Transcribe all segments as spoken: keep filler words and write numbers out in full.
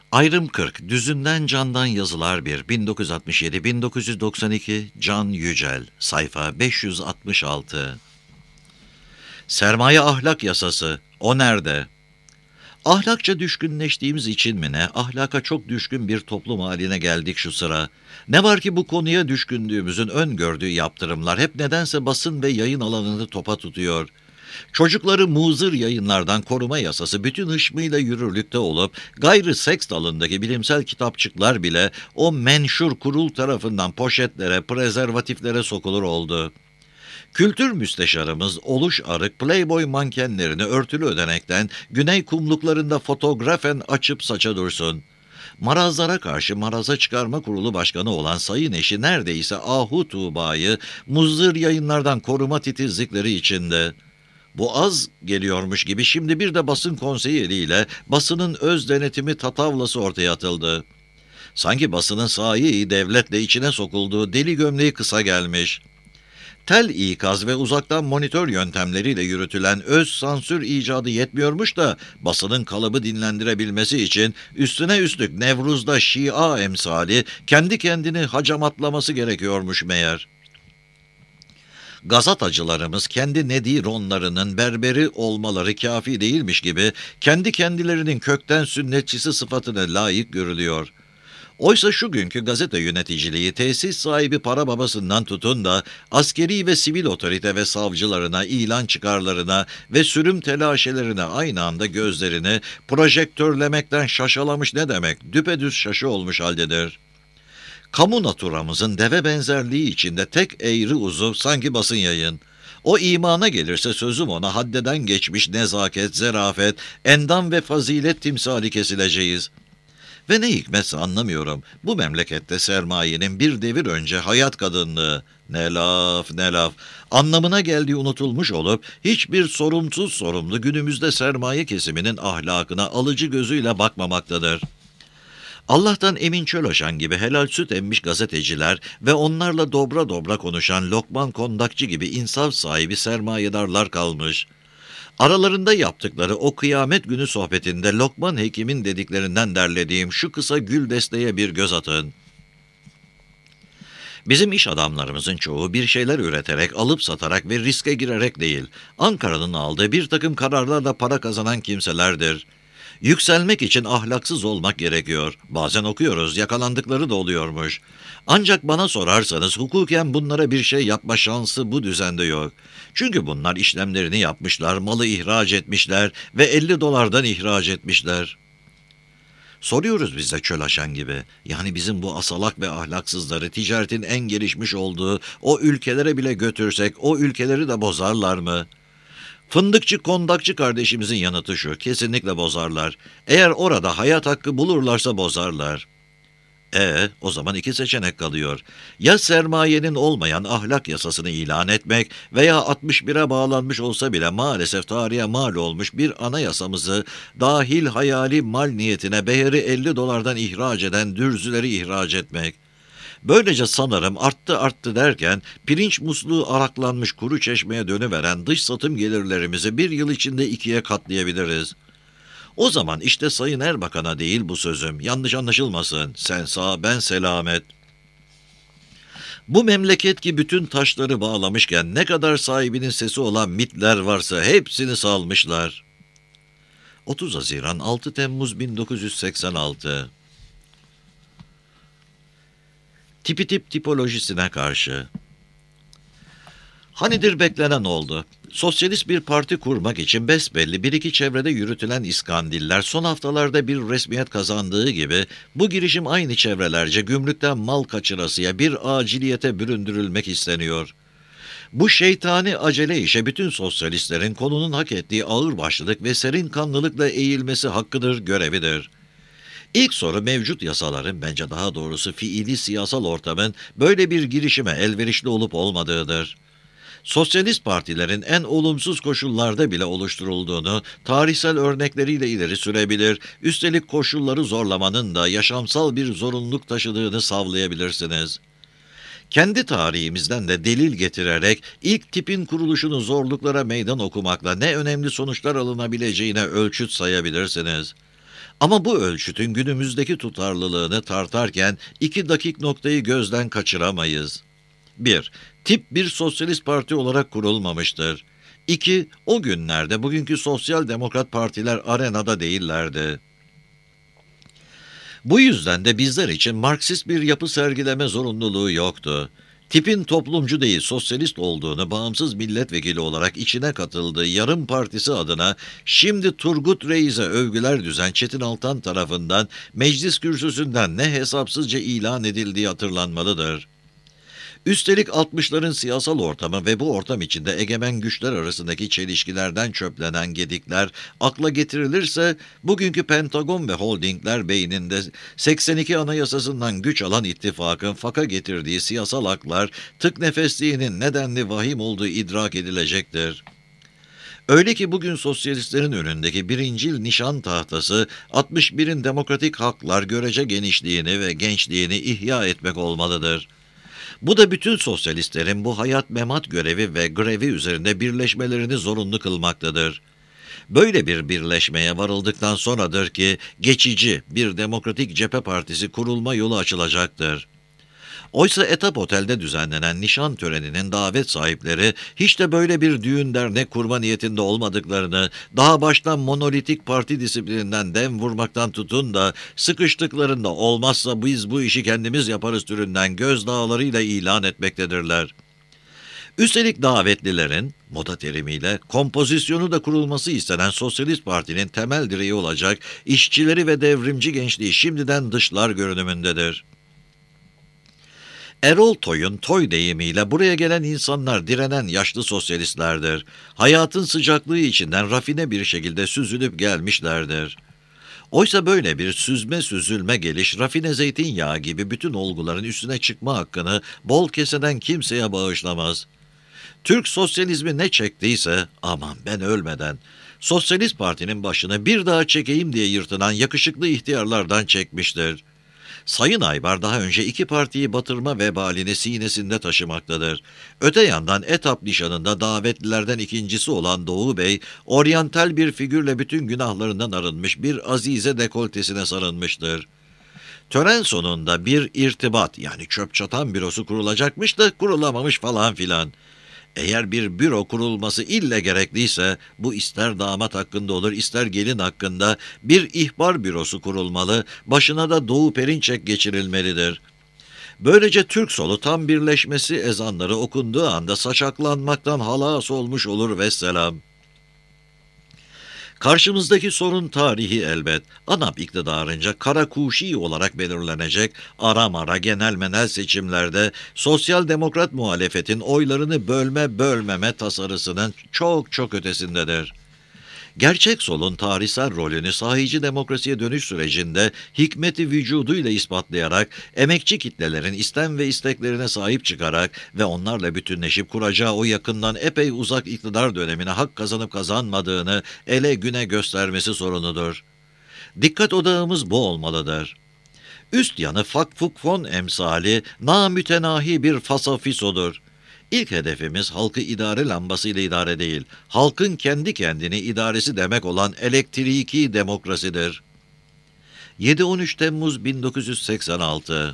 Ayrım kırk, Düzünden Candan Yazılar bir, bin dokuz yüz altmış yedi bin dokuz yüz doksan iki, Can Yücel, sayfa beş yüz altmış altı. Sermaye ahlak yasası, o nerede? Ahlakça düşkünleştiğimiz için mi ne, ahlaka çok düşkün bir toplum haline geldik şu sıra. Ne var ki bu konuya düşkünlüğümüzün öngördüğü yaptırımlar hep nedense basın ve yayın alanını topa tutuyor. Çocukları muzır yayınlardan koruma yasası bütün hışmıyla yürürlükte olup, gayrı seks dalındaki bilimsel kitapçıklar bile o menşur kurul tarafından poşetlere, prezervatiflere sokulur oldu. Kültür müsteşarımız Oluş Arık, Playboy mankenlerini örtülü ödenekten güney kumluklarında fotoğrafen açıp saça dursun. Marazlara karşı Maraza Çıkarma Kurulu Başkanı olan Sayın eşi neredeyse Ahu Tuğba'yı muzır yayınlardan koruma titizlikleri içinde. Bu az geliyormuş gibi şimdi bir de basın konseyi eliyle basının öz denetimi tatavlası ortaya atıldı. Sanki basının sahi devletle içine sokulduğu deli gömleği kısa gelmiş. Tel ikaz ve uzaktan monitör yöntemleriyle yürütülen öz sansür icadı yetmiyormuş da basının kalıbı dinlendirebilmesi için üstüne üstlük Nevruz'da Şia emsali kendi kendini hacamatlaması gerekiyormuş meğer. Gazetacılarımız kendi nedironlarının berberi olmaları kafi değilmiş gibi kendi kendilerinin kökten sünnetçisi sıfatına layık görülüyor. Oysa şu günkü gazete yöneticiliği tesis sahibi para babasından tutun da askeri ve sivil otorite ve savcılarına, ilan çıkarlarına ve sürüm telaşelerine aynı anda gözlerini projektörlemekten şaşalamış ne demek, düpedüz şaşı olmuş haldedir. Kamu naturamızın deve benzerliği içinde tek eğri uzu sanki basın yayın. O imana gelirse sözüm ona haddeden geçmiş nezaket, zerafet, endam ve fazilet timsali kesileceğiz. Ve ne hikmetse anlamıyorum, bu memlekette sermayenin bir devir önce hayat kadınlığı, ne laf ne laf, anlamına geldiği unutulmuş olup, hiçbir sorumsuz sorumlu günümüzde sermaye kesiminin ahlakına alıcı gözüyle bakmamaktadır. Allah'tan Emin Çölaşan gibi helal süt emmiş gazeteciler ve onlarla dobra dobra konuşan Lokman Kondakçı gibi insaf sahibi sermayedarlar kalmış. Aralarında yaptıkları o kıyamet günü sohbetinde Lokman Hekim'in dediklerinden derlediğim şu kısa gül desteye bir göz atın. Bizim iş adamlarımızın çoğu bir şeyler üreterek, alıp satarak ve riske girerek değil, Ankara'nın aldığı bir takım kararlarla para kazanan kimselerdir. Yükselmek için ahlaksız olmak gerekiyor. Bazen okuyoruz, yakalandıkları da oluyormuş. Ancak bana sorarsanız hukuken bunlara bir şey yapma şansı bu düzende yok. Çünkü bunlar işlemlerini yapmışlar, malı ihraç etmişler ve elli dolardan ihraç etmişler. Soruyoruz biz de Çölaşan gibi. Yani bizim bu asalak ve ahlaksızları ticaretin en gelişmiş olduğu o ülkelere bile götürsek o ülkeleri de bozarlar mı? Fındıkçı Kondakçı kardeşimizin yanıtı şu, kesinlikle bozarlar. Eğer orada hayat hakkı bulurlarsa bozarlar. E, o zaman iki seçenek kalıyor. Ya sermayenin olmayan ahlak yasasını ilan etmek veya altmış bire bağlanmış olsa bile maalesef tarihe mal olmuş bir anayasamızı dahil hayali mal niyetine beheri elli dolardan ihraç eden dürzüleri ihraç etmek. Böylece sanırım arttı arttı derken pirinç musluğu araklanmış kuru çeşmeye dönüveren dış satım gelirlerimizi bir yıl içinde ikiye katlayabiliriz. O zaman işte Sayın Erbakan'a değil bu sözüm, yanlış anlaşılmasın, sen sağ ben selamet. Bu memleket ki bütün taşları bağlamışken ne kadar sahibinin sesi olan mitler varsa hepsini salmışlar. otuz Haziran altı Temmuz bin dokuz yüz seksen altı. Tipi tip tipolojisine karşı. Hanidir beklenen oldu. Sosyalist bir parti kurmak için besbelli bir iki çevrede yürütülen iskandiller son haftalarda bir resmiyet kazandığı gibi bu girişim aynı çevrelerce gümrükten mal kaçırasıya bir aciliyete büründürülmek isteniyor. Bu şeytani acele işe bütün sosyalistlerin konunun hak ettiği ağırbaşlılık ve serin kanlılıkla eğilmesi hakkıdır, görevidir. İlk soru mevcut yasaların, bence daha doğrusu fiili siyasal ortamın böyle bir girişime elverişli olup olmadığıdır. Sosyalist partilerin en olumsuz koşullarda bile oluşturulduğunu tarihsel örnekleriyle ileri sürebilir, üstelik koşulları zorlamanın da yaşamsal bir zorunluluk taşıdığını savlayabilirsiniz. Kendi tarihimizden de delil getirerek ilk tipin kuruluşunu zorluklara meydan okumakla ne önemli sonuçlar alınabileceğine ölçüt sayabilirsiniz. Ama bu ölçütün günümüzdeki tutarlılığını tartarken iki dakik noktayı gözden kaçıramayız. bir. Tip bir sosyalist parti olarak kurulmamıştır. iki. O günlerde bugünkü sosyal demokrat partiler arenada değillerdi. Bu yüzden de bizler için Marksist bir yapı sergileme zorunluluğu yoktu. Tipin toplumcu değil sosyalist olduğunu bağımsız milletvekili olarak içine katıldığı yarım partisi adına şimdi Turgut Reis'e övgüler düzen Çetin Altan tarafından meclis kürsüsünden ne hesapsızca ilan edildiği hatırlanmalıdır. Üstelik altmışların siyasal ortamı ve bu ortam içinde egemen güçler arasındaki çelişkilerden çöplenen gedikler akla getirilirse bugünkü Pentagon ve holdingler beyninde seksen iki Anayasasından güç alan ittifakın faka getirdiği siyasal haklar tık nefesliğinin nedenli vahim olduğu idrak edilecektir. Öyle ki bugün sosyalistlerin önündeki birincil nişan tahtası altmış birin demokratik haklar görece genişliğini ve gençliğini ihya etmek olmalıdır. Bu da bütün sosyalistlerin bu hayat memat görevi ve grevi üzerinde birleşmelerini zorunlu kılmaktadır. Böyle bir birleşmeye varıldıktan sonradır ki geçici bir demokratik cephe partisi kurulma yolu açılacaktır. Oysa Etap Otel'de düzenlenen nişan töreninin davet sahipleri hiç de böyle bir düğün dernek kurma niyetinde olmadıklarını, daha baştan monolitik parti disiplininden dem vurmaktan tutun da sıkıştıklarında olmazsa biz bu işi kendimiz yaparız türünden gözdağlarıyla ilan etmektedirler. Üstelik davetlilerin, moda terimiyle, kompozisyonu da kurulması istenen Sosyalist Parti'nin temel direği olacak işçileri ve devrimci gençliği şimdiden dışlar görünümündedir. Erol Toy'un toy deyimiyle buraya gelen insanlar direnen yaşlı sosyalistlerdir. Hayatın sıcaklığı içinden rafine bir şekilde süzülüp gelmişlerdir. Oysa böyle bir süzme süzülme geliş rafine zeytinyağı gibi bütün olguların üstüne çıkma hakkını bol keseden kimseye bağışlamaz. Türk sosyalizmi ne çektiyse aman ben ölmeden Sosyalist Parti'nin başını bir daha çekeyim diye yırtınan yakışıklı ihtiyarlardan çekmiştir. Sayın Aybar daha önce iki partiyi batırma vebalini sinesinde taşımaktadır. Öte yandan etap nişanında davetlilerden ikincisi olan Doğu Bey, oryantal bir figürle bütün günahlarından arınmış bir azize dekoltesine sarılmıştır. Tören sonunda bir irtibat yani çöp çatan bürosu kurulacakmış da kurulamamış falan filan. Eğer bir büro kurulması ille gerekliyse bu ister damat hakkında olur ister gelin hakkında bir ihbar bürosu kurulmalı, başına da Doğu Perinçek geçirilmelidir. Böylece Türk solu tam birleşmesi ezanları okunduğu anda saçaklanmaktan halas olmuş olur vesselam. Karşımızdaki sorun tarihi elbet. ANAP iktidarınca karakuşi olarak belirlenecek ara mara genel menel seçimlerde sosyal demokrat muhalefetin oylarını bölme bölmeme tasarısının çok çok ötesindedir. Gerçek solun tarihsel rolünü sahici demokrasiye dönüş sürecinde hikmeti vücuduyla ispatlayarak, emekçi kitlelerin istem ve isteklerine sahip çıkarak ve onlarla bütünleşip kuracağı o yakından epey uzak iktidar dönemine hak kazanıp kazanmadığını ele güne göstermesi sorunudur. Dikkat odağımız bu olmalıdır. Üst yanı fakfuk fon emsali namütenahi bir fasafisodur. İlk hedefimiz halkı idare lambasıyla idare değil, halkın kendi kendini idaresi demek olan elektriki demokrasidir. yedi on üç Temmuz bin dokuz yüz seksen altı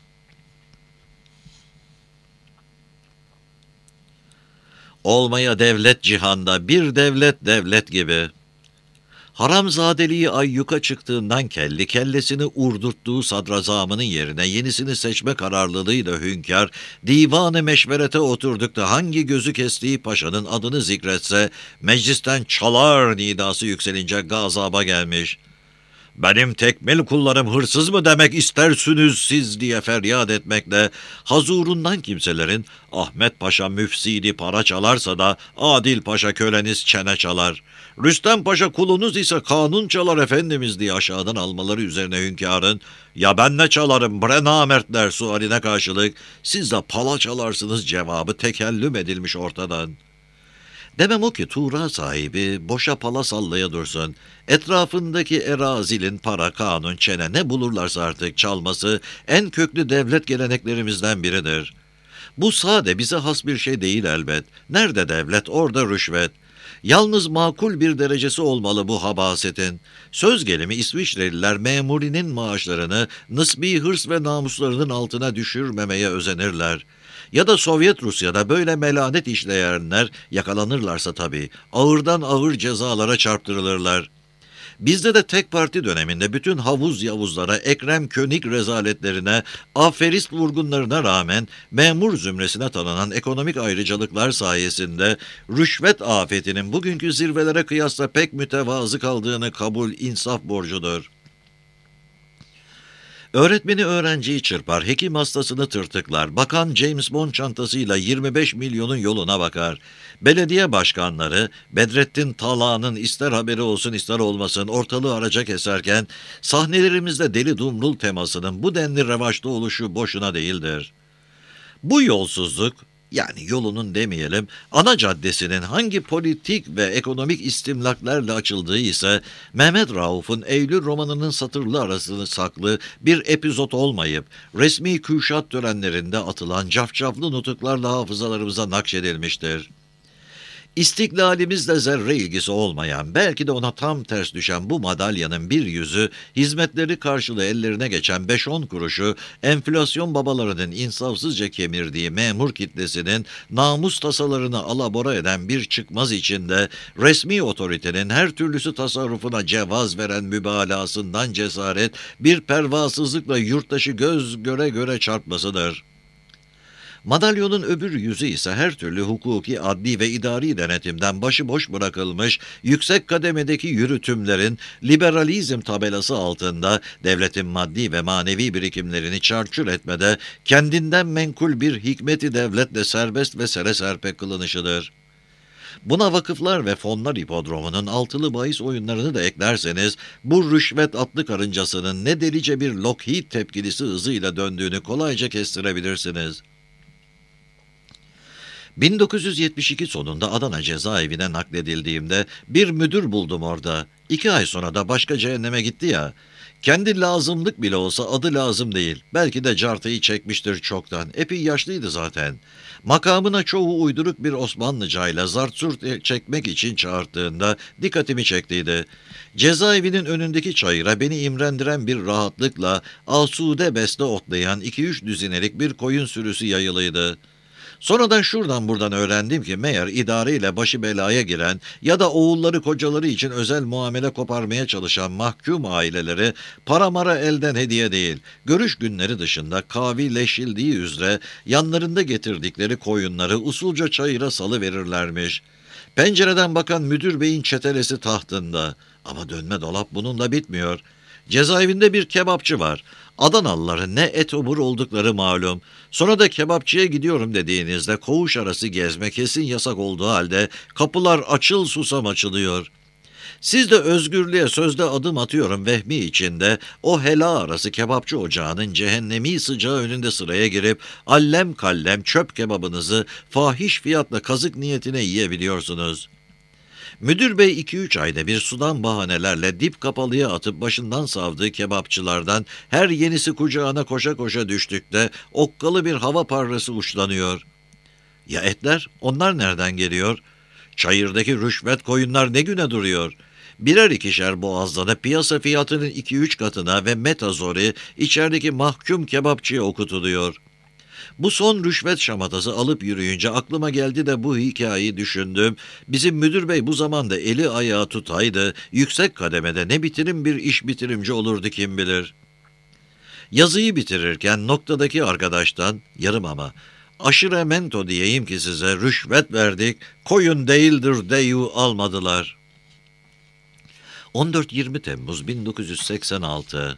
Olmaya devlet cihanda bir devlet devlet gibi. Haramzadeliği ayyuka çıktığından kelli kellesini urdurttuğu sadrazamının yerine yenisini seçme kararlılığıyla hünkâr, divan-ı meşverete oturduk da hangi gözü kestiği paşanın adını zikretse, meclisten çalar nidası yükselince gazaba gelmiş. Benim tekmil kullarım hırsız mı demek istersiniz siz diye feryat etmekle, hazurundan kimselerin Ahmet Paşa müfsidi para çalarsa da Adil Paşa köleniz çene çalar, Rüstem Paşa kulunuz ise kanun çalar efendimiz diye aşağıdan almaları üzerine hünkârın ya ben ne çalarım bre namertler sualine karşılık siz de pala çalarsınız cevabı tekellüm edilmiş ortadan. Demem o ki Tuğra sahibi boşa pala sallaya dursun. Etrafındaki erazilin para, kanun, çene ne bulurlarsa artık çalması en köklü devlet geleneklerimizden biridir. Bu sade bize has bir şey değil elbet. Nerede devlet orada rüşvet. Yalnız makul bir derecesi olmalı bu habasetin. Söz gelimi İsviçreliler memurinin maaşlarını nısbi hırs ve namuslarının altına düşürmemeye özenirler. Ya da Sovyet Rusya'da böyle melanet işleyenler yakalanırlarsa tabii ağırdan ağır cezalara çarptırılırlar. Bizde de tek parti döneminde bütün havuz yavuzlara, Ekrem König rezaletlerine, aferist vurgunlarına rağmen memur zümresine tanınan ekonomik ayrıcalıklar sayesinde rüşvet afetinin bugünkü zirvelere kıyasla pek mütevazı kaldığını kabul insaf borcudur. Öğretmeni öğrenciyi çırpar, hekim hastasını tırtıklar, bakan James Bond çantasıyla yirmi beş milyonun yoluna bakar. Belediye başkanları, Bedrettin Talağ'ın ister haberi olsun ister olmasın ortalığı araca keserken, sahnelerimizde Deli Dumrul temasının bu denli revaçta oluşu boşuna değildir. Bu yolsuzluk, yani yolunun demeyelim, ana caddesinin hangi politik ve ekonomik istimlaklarla açıldığı ise Mehmet Rauf'un Eylül romanının satırlı arasını saklı bir epizot olmayıp resmi kürşat törenlerinde atılan cafcaflı nutuklarla hafızalarımıza nakşedilmiştir. İstiklalimizle zerre ilgisi olmayan, belki de ona tam ters düşen bu madalyanın bir yüzü, hizmetleri karşılığı ellerine geçen beş on kuruşu, enflasyon babalarının insafsızca kemirdiği memur kitlesinin namus tasalarını alabora eden bir çıkmaz içinde, resmi otoritenin her türlüsü tasarrufuna cevaz veren mübalağasından cesaret, bir pervasızlıkla yurttaşı göz göre göre çarpmasıdır. Madalyonun öbür yüzü ise her türlü hukuki, adli ve idari denetimden başıboş bırakılmış, yüksek kademedeki yürütümlerin liberalizm tabelası altında devletin maddi ve manevi birikimlerini çarçur etmede kendinden menkul bir hikmeti devletle serbest ve sere serpe kılınışıdır. Buna vakıflar ve fonlar hipodromunun altılı bahis oyunlarını da eklerseniz, bu rüşvet atlı karıncasının ne delice bir Lockheed tepkilisi hızıyla döndüğünü kolayca kestirebilirsiniz. bin dokuz yüz yetmiş iki sonunda Adana cezaevine nakledildiğimde bir müdür buldum orada. İki ay sonra da başka cehenneme gitti ya. Kendi lazımlık bile olsa adı lazım değil. Belki de cartayı çekmiştir çoktan. Epey yaşlıydı zaten. Makamına çoğu uyduruk bir Osmanlıcayla zart surt çekmek için çağırdığında dikkatimi çektiydi. Cezaevinin önündeki çayıra beni imrendiren bir rahatlıkla asude beste otlayan iki üç düzinelik bir koyun sürüsü yayılıydı. Sonradan şuradan buradan öğrendim ki meğer idareyle başı belaya giren ya da oğulları kocaları için özel muamele koparmaya çalışan mahkum aileleri para mara elden hediye değil, görüş günleri dışında kavileşildiği üzere yanlarında getirdikleri koyunları usulca çayıra salıverirlermiş. Pencereden bakan müdür beyin çetelesi tahtında. Ama dönme dolap bununla bitmiyor. Cezaevinde bir kebapçı var. Adanalıların ne et obur oldukları malum. Sonra da kebapçıya gidiyorum dediğinizde koğuş arası gezme kesin yasak olduğu halde kapılar açıl susam açılıyor. Siz de özgürlüğe sözde adım atıyorum vehmi içinde o hela arası kebapçı ocağının cehennemi sıcağı önünde sıraya girip allem kallem çöp kebabınızı fahiş fiyatla kazık niyetine yiyebiliyorsunuz. Müdür bey iki üç ayda bir sudan bahanelerle dip kapalıya atıp başından savdığı kebapçılardan her yenisi kucağına koşa koşa düştükte okkalı bir hava parrası uçlanıyor. Ya etler? Onlar nereden geliyor? Çayırdaki rüşvet koyunlar ne güne duruyor? Birer ikişer boğazlanıp piyasa fiyatının iki üç katına ve metazori içerideki mahkum kebapçıya okutuluyor. Bu son rüşvet şamatası alıp yürüyünce aklıma geldi de bu hikayeyi düşündüm. Bizim müdür bey bu zamanda eli ayağı tutaydı, yüksek kademede ne bitirim bir iş bitirimci olurdu kim bilir. Yazıyı bitirirken noktadaki arkadaştan, yarım ama, aşıremento diyeyim ki size rüşvet verdik, koyun değildir deyu almadılar. on dört yirmi Temmuz bin dokuz yüz seksen altı.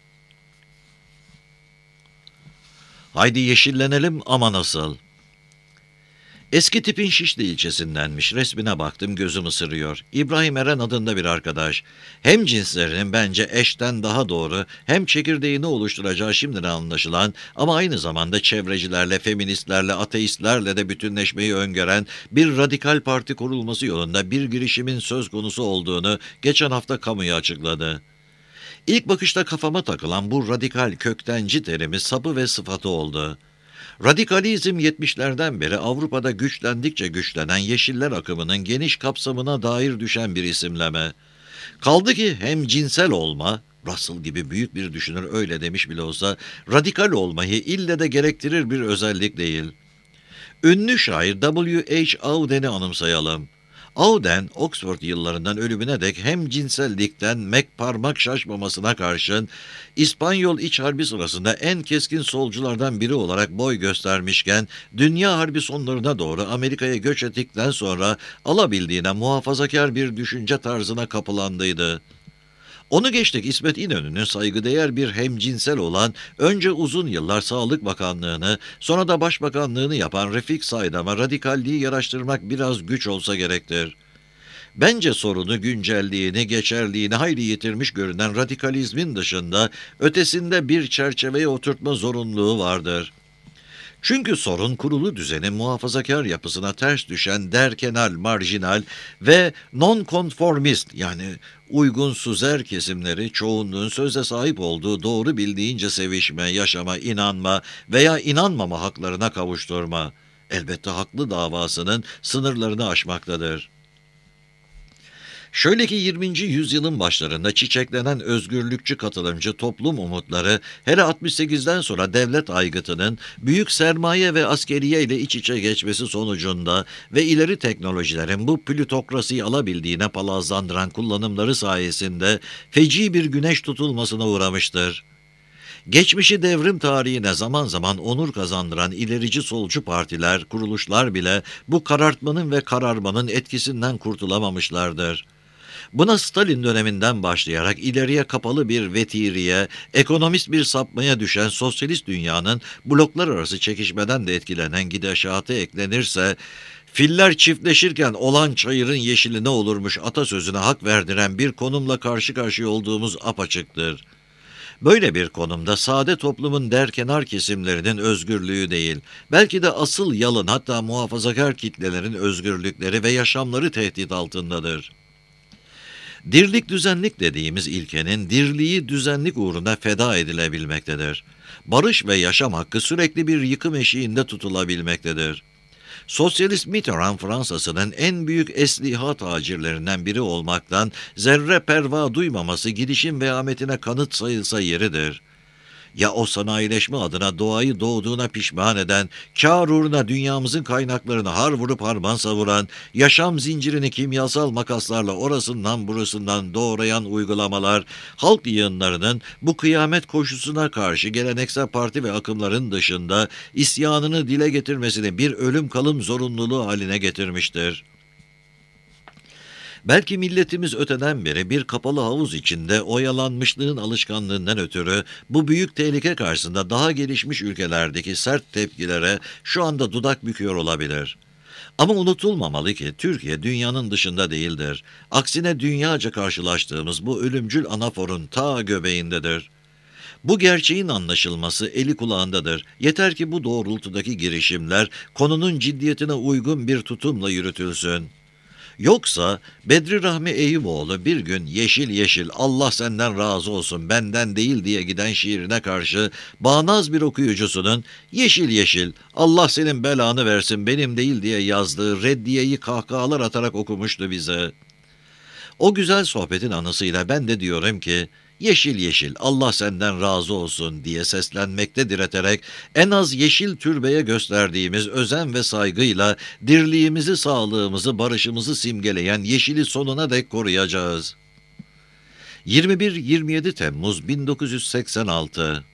Haydi yeşillenelim ama nasıl? Eski tipin Şişli ilçesindenmiş. Resmine baktım gözüm ısırıyor. İbrahim Eren adında bir arkadaş. Hem cinslerinin bence eşten daha doğru hem çekirdeğini oluşturacağı şimdiden anlaşılan ama aynı zamanda çevrecilerle, feministlerle, ateistlerle de bütünleşmeyi öngören bir radikal parti kurulması yolunda bir girişimin söz konusu olduğunu geçen hafta kamuya açıkladı. İlk bakışta kafama takılan bu radikal köktenci terimi sapı ve sıfatı oldu. Radikalizm yetmişlerden beri Avrupa'da güçlendikçe güçlenen Yeşiller akımının geniş kapsamına dair düşen bir isimleme. Kaldı ki hem cinsel olma, Russell gibi büyük bir düşünür öyle demiş bile olsa, radikal olmayı ille de gerektirir bir özellik değil. Ünlü şair W H Auden'i anımsayalım. Auden, Oxford yıllarından ölümüne dek hem cinsellikten mek parmak şaşmamasına karşın, İspanyol İç Harbi sırasında en keskin solculardan biri olarak boy göstermişken, Dünya Harbi sonlarına doğru Amerika'ya göç ettikten sonra alabildiğine muhafazakar bir düşünce tarzına kapılandıydı. Onu geçtik İsmet İnönü'nün saygıdeğer bir hemcinsel olan, önce uzun yıllar Sağlık Bakanlığı'nı, sonra da Başbakanlığı'nı yapan Refik Saydam'a radikalliği yaraştırmak biraz güç olsa gerektir. Bence sorunu güncelliğini, geçerliğini hayli yitirmiş görünen radikalizmin dışında, ötesinde bir çerçeveye oturtma zorunluluğu vardır. Çünkü sorun kurulu düzenin muhafazakar yapısına ters düşen derkenal, marjinal ve nonkonformist yani uygunsuzer kesimleri çoğunluğun sözde sahip olduğu doğru bildiğince sevişme, yaşama, inanma veya inanmama haklarına kavuşturma. Elbette haklı davasının sınırlarını aşmaktadır. Şöyle ki yirminci yüzyılın başlarında çiçeklenen özgürlükçü katılımcı toplum umutları, hele altmış sekizden sonra devlet aygıtının büyük sermaye ve askeriye ile iç içe geçmesi sonucunda ve ileri teknolojilerin bu plütokrasiyi alabildiğine palazlandıran kullanımları sayesinde feci bir güneş tutulmasına uğramıştır. Geçmişi devrim tarihine zaman zaman onur kazandıran ilerici solcu partiler, kuruluşlar bile bu karartmanın ve kararmanın etkisinden kurtulamamışlardır. Buna Stalin döneminden başlayarak ileriye kapalı bir vetiriye, ekonomist bir sapmaya düşen sosyalist dünyanın bloklar arası çekişmeden de etkilenen gidişatı eklenirse, filler çiftleşirken olan çayırın yeşili ne olurmuş atasözüne hak verdiren bir konumla karşı karşıya olduğumuz apaçıktır. Böyle bir konumda sade toplumun derkenar kesimlerinin özgürlüğü değil, belki de asıl yalın hatta muhafazakar kitlelerin özgürlükleri ve yaşamları tehdit altındadır. Dirlik düzenlik dediğimiz ilkenin dirliği düzenlik uğruna feda edilebilmektedir. Barış ve yaşam hakkı sürekli bir yıkım eşiğinde tutulabilmektedir. Sosyalist Mitterrand Fransa'sının en büyük esliha tacirlerinden biri olmaktan zerre perva duymaması gidişin vehametine kanıt sayılsa yeridir. Ya o sanayileşme adına doğayı doğduğuna pişman eden, kâr uğruna dünyamızın kaynaklarını har vurup harman savuran, yaşam zincirini kimyasal makaslarla orasından burasından doğrayan uygulamalar, halk yığınlarının bu kıyamet koşusuna karşı geleneksel parti ve akımların dışında isyanını dile getirmesini bir ölüm kalım zorunluluğu haline getirmiştir. Belki milletimiz öteden beri bir kapalı havuz içinde oyalanmışlığın alışkanlığından ötürü bu büyük tehlike karşısında daha gelişmiş ülkelerdeki sert tepkilere şu anda dudak büküyor olabilir. Ama unutulmamalı ki Türkiye dünyanın dışında değildir. Aksine dünyaca karşılaştığımız bu ölümcül anaforun ta göbeğindedir. Bu gerçeğin anlaşılması eli kulağındadır. Yeter ki bu doğrultudaki girişimler konunun ciddiyetine uygun bir tutumla yürütülsün. Yoksa Bedri Rahmi Eyüboğlu bir gün yeşil yeşil Allah senden razı olsun benden değil diye giden şiirine karşı bağnaz bir okuyucusunun yeşil yeşil Allah senin belanı versin benim değil diye yazdığı reddiyeyi kahkahalar atarak okumuştu bize. O güzel sohbetin anısıyla ben de diyorum ki yeşil yeşil Allah senden razı olsun diye seslenmekte direterek en az yeşil türbeye gösterdiğimiz özen ve saygıyla dirliğimizi, sağlığımızı, barışımızı simgeleyen yeşili sonuna dek koruyacağız. yirmi bir yirmi yedi Temmuz bin dokuz yüz seksen altı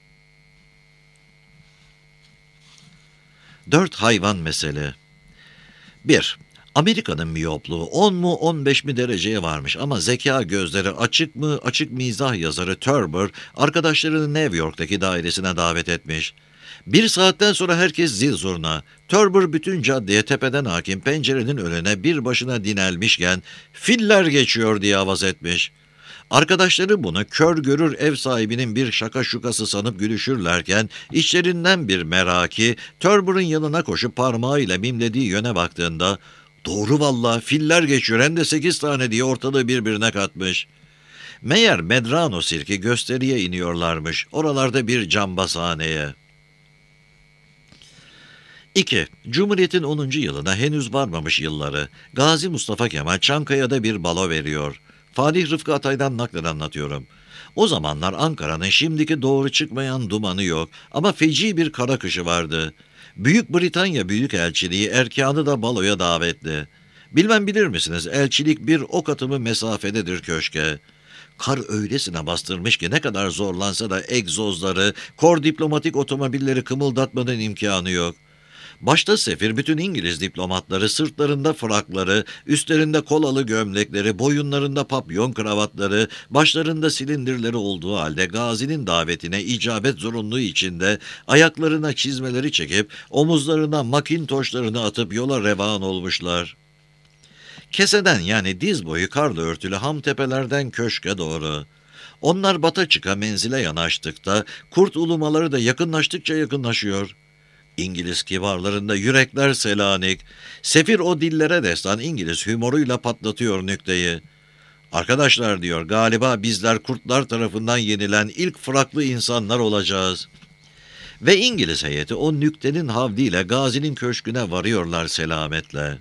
Dört hayvan mesele. bir. Amerika'nın miyopluğu on mu on beş mi dereceye varmış ama zeka gözleri açık mı açık mizah yazarı Turber arkadaşlarını New York'taki dairesine davet etmiş. Bir saatten sonra herkes zil zurna. Turber bütün caddeye tepeden hakim pencerenin önüne bir başına dinelmişken filler geçiyor diye avaz etmiş. Arkadaşları bunu kör görür ev sahibinin bir şaka şukası sanıp gülüşürlerken içlerinden bir meraki Turber'ın yanına koşup parmağıyla mimlediği yöne baktığında doğru valla filler geçiyor hem de sekiz tane diye ortalığı birbirine katmış. Meğer Medrano sirki gösteriye iniyorlarmış oralarda bir cambazhaneye. iki. Cumhuriyet'in onuncu yılına henüz varmamış yılları. Gazi Mustafa Kemal Çankaya'da bir balo veriyor. Fatih Rıfkı Atay'dan naklen anlatıyorum. O zamanlar Ankara'nın şimdiki doğru çıkmayan dumanı yok ama feci bir kara kışı vardı. Büyük Britanya Büyükelçiliği erkanı da baloya davetli. Bilmem bilir misiniz, elçilik bir ok atımı mesafededir köşke. Kar öylesine bastırmış ki ne kadar zorlansa da egzozları, kor diplomatik otomobilleri kımıldatmanın imkanı yok. Başta sefir bütün İngiliz diplomatları sırtlarında frakları, üstlerinde kolalı gömlekleri, boyunlarında papyon kravatları, başlarında silindirleri olduğu halde Gazi'nin davetine icabet zorunluluğu içinde ayaklarına çizmeleri çekip omuzlarına makintoşlarını atıp yola revan olmuşlar. Keseden yani diz boyu karla örtülü ham tepelerden köşke doğru. Onlar bata çıka menzile yanaştıkta kurt ulumaları da yakınlaştıkça yakınlaşıyor. İngiliz kibarlarında yürekler selanik. Sefir o dillere destan İngiliz humoruyla patlatıyor nükteyi. Arkadaşlar diyor, galiba bizler kurtlar tarafından yenilen ilk fraklı insanlar olacağız. Ve İngiliz heyeti o nüktenin havliyle Gazi'nin köşküne varıyorlar selametle.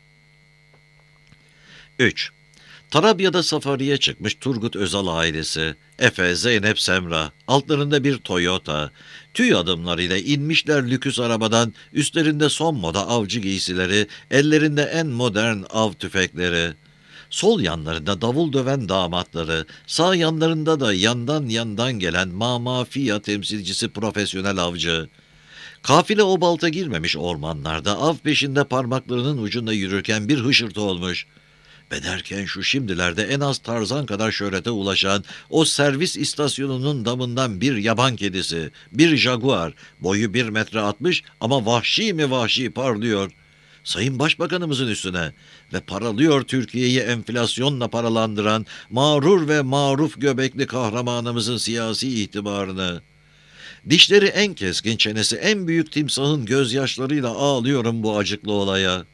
üç. Tarabya'da safariye çıkmış Turgut Özal ailesi. Efe, Zeynep, Semra. Altlarında bir Toyota. Tüy adımlarıyla inmişler lüküs arabadan, üstlerinde son moda avcı giysileri, ellerinde en modern av tüfekleri. Sol yanlarında davul döven damatları, sağ yanlarında da yandan yandan gelen mamafia temsilcisi profesyonel avcı. Kafile o balta girmemiş ormanlarda av peşinde parmaklarının ucunda yürürken bir hışırtı olmuş. Ve derken şu şimdilerde en az Tarzan kadar şöhrete ulaşan o servis istasyonunun damından bir yaban kedisi, bir jaguar, boyu bir metre altmış ama vahşi mi vahşi parlıyor. Sayın Başbakanımızın üstüne ve paralıyor Türkiye'yi enflasyonla paralandıran mağrur ve maruf göbekli kahramanımızın siyasi itibarını. Dişleri en keskin, çenesi en büyük timsahın gözyaşlarıyla ağlıyorum bu acıklı olaya.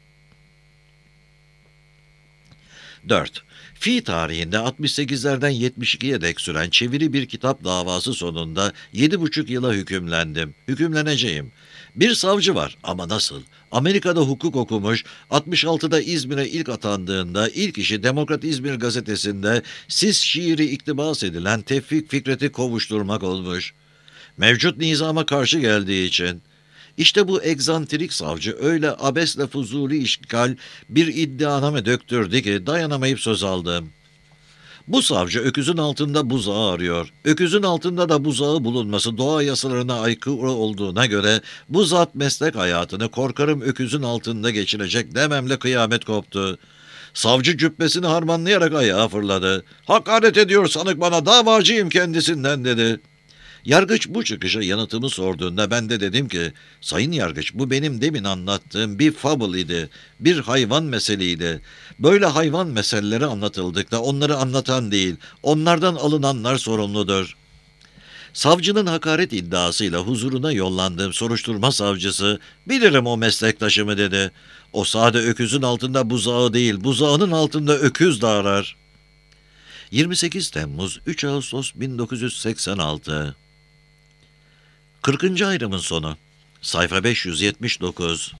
dört. Fi tarihinde altmış sekizlerden yetmiş ikiye dek süren çeviri bir kitap davası sonunda yedi buçuk yıla hükümlendim. Hükümleneceğim. Bir savcı var ama nasıl? Amerika'da hukuk okumuş, altmış altıda İzmir'e ilk atandığında ilk işi Demokrat İzmir gazetesinde sis şiiri iktibas edilen Tevfik Fikret'i kovuşturmak olmuş. Mevcut nizama karşı geldiği için. İşte bu egzantrik savcı öyle abesle fuzuli işgal bir iddianame döktürdü ki dayanamayıp söz aldım. Bu savcı öküzün altında buzağı arıyor. Öküzün altında da buzağı bulunması doğa yasalarına aykırı olduğuna göre bu zat meslek hayatını korkarım öküzün altında geçirecek dememle kıyamet koptu. Savcı cübbesini harmanlayarak ayağa fırladı. "Hakaret ediyor sanık bana, davacıyım kendisinden," dedi. Yargıç bu çıkışa yanıtımı sorduğunda ben de dedim ki, "Sayın Yargıç, bu benim demin anlattığım bir fable idi, bir hayvan meseleydi. Böyle hayvan meseleleri anlatıldıkta onları anlatan değil, onlardan alınanlar sorumludur." Savcının hakaret iddiasıyla huzuruna yollandığım soruşturma savcısı, "Bilirim o meslektaşımı," dedi. "O sade öküzün altında buzağı değil, buzağının altında öküz de arar." yirmi sekiz Temmuz üç Ağustos bin dokuz yüz seksen altı. kırkıncı ayrımın sonu. Sayfa beş yüz yetmiş dokuz.